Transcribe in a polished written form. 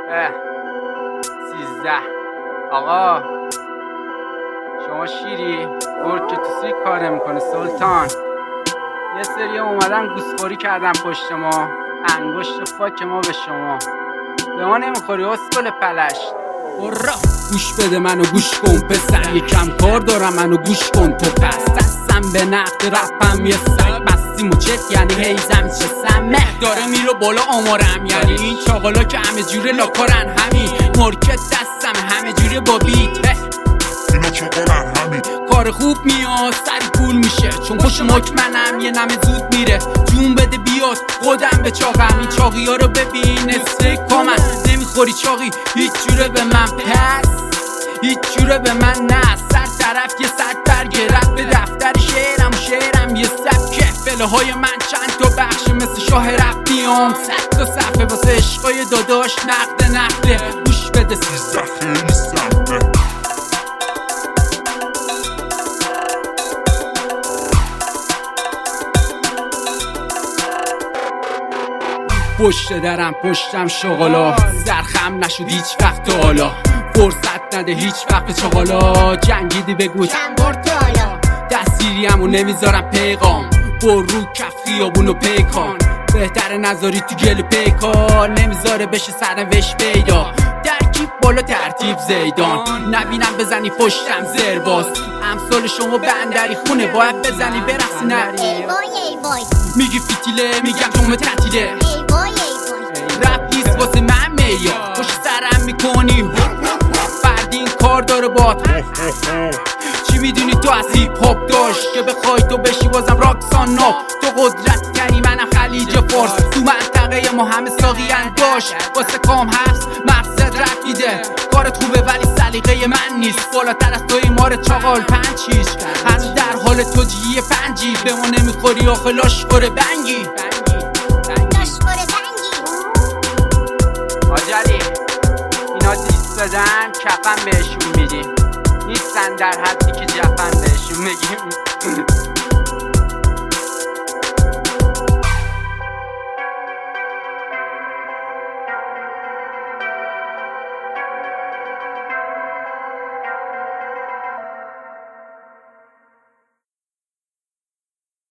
13. آقا شما شیری گرگ که تو سیک کار میکنه سلطان. یه سری اومدن گوسخوری کردن پشت ما، انگشت فاک ما به شما. به ما نمیخوری اسکل پلشت. برا گوش بده منو گوش کن پسر، یکم کار دارم منو گوش کن تو پس. دستم به نقد رپم یه سگ مستیم و چت یعنی هیزم چه سمه داره میرو بالا آمارم، یعنی این چاقالا که همه جوره لاکارن همین مارکت دستم همه جوره با بیت اینا چاقالن همین کار خوب میاد سری پول میشه چون پشت مکمنم یه نمه زود میره. جون بده بیاد خودم به چاقم، این چاقی ها رو ببین استکامن. نمیخوری چاقی هیچ جوره به من پس، هیچ جوره به من نه. سر طرف یه صد برگه رفت به دفتر شعرم و شعرم یه سبکه. فله های من چند تا بخش مثل شاه رپ بیام 100 تا صفحه واسه عشقای داداش نقده گوش بده 13 خیلی سخته. پشت درم پشتم شغالا، زرخم نشد هیچ وقت حالا. فرصت نده هیچ وقت به چغالا، جنگیدی بگو چند بار تا حالا. دستگیریمو نمیذارم پیغام، برو کف خیابونو پیکان. بهتره نذاری تو گل پیکان، نمیذاره بشه سرنوشت پیدا. درکیب بالا ترتیب زیدان، نبینم بزنی پشتم زرباز. امثال شما بندری خونه باید بزنی برقصی نری. ای وای ای وای میگی فیتیله میگم جمعه تعطیله. ای وای ای وای رپ نیست واسه من میا، پشت سرم میکنی فردین کار داره بات. چی میدونی تو از هیپ هاپ داشت که بخوای تو بشی بازم راکسان ناب. تو قدرت تری منم خلیج فارس، تو منطقه ما همه ساقی انداش. واسه کام حبس مقصد رفیده، کارت خوبه ولی سلیقه من نیست. بالاتر از توی مار چاقال پنچیش، هنوز در حال توجیه پنجی. به ما نمیخوری آخه لاشخور بنگی. لاشخور بنگی. آجالی اینا دیست دادن کفن بهشون میدیم، نیستن در حدی که جفن بهشون میگیم.